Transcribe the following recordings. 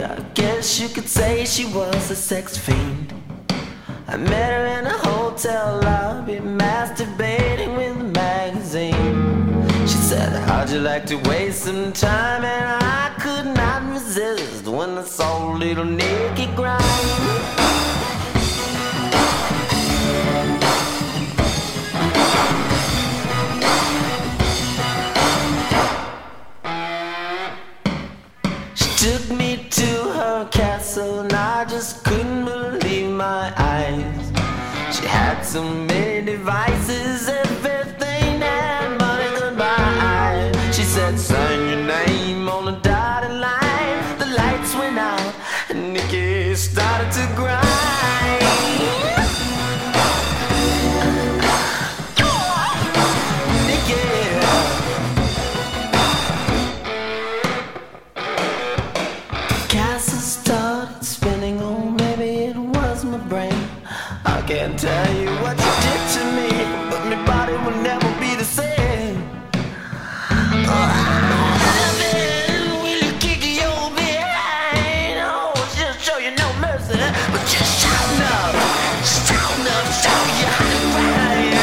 I guess you could say she was a sex fiend. I met her in a hotel lobby, masturbating with a magazine. She said, how'd you like to waste some time? And I could not resist when I saw a little Nikki grind. Took me to her castle and I just couldn't believe my eyes. She had so many devices, everything that money could buy. She said, sign your name on the dotted line. The lights went out and Nikki started to grind. I can't tell you what you did to me, but my body will never be the same. Will you kick your behind? Oh, just show you no mercy, but just shout enough, shout enough, show you how to grind.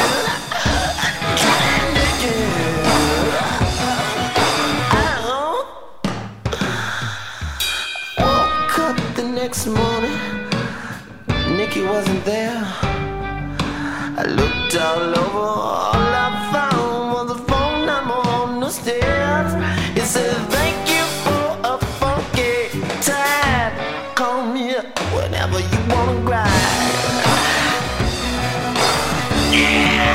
Woke up the next morning, Nikki wasn't there. I looked all over, all I found was a phone number on the stairs. It said, thank you for a funky time. Call me up whenever you wanna grind. Yeah.